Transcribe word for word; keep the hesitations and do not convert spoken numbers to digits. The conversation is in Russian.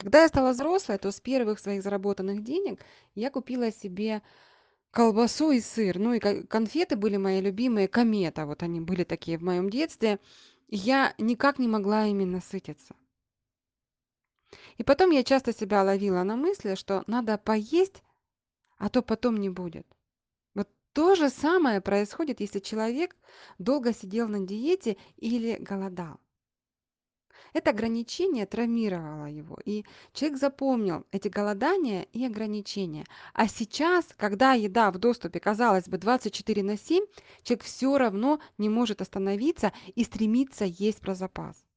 Когда я стала взрослой, то с первых своих заработанных денег я купила себе колбасу и сыр. Ну и ко конфеты были мои любимые, "Комета", вот они были такие в моем детстве. И я никак не могла ими насытиться. И потом я часто себя ловила на мысли, что надо поесть, а то потом не будет. Вот то же самое происходит, если человек долго сидел на диете или голодал. Это ограничение травмировало его, и человек запомнил эти голодания и ограничения. А сейчас, когда еда в доступе, казалось бы, двадцать четыре на семь, человек все равно не может остановиться и стремится есть про запас.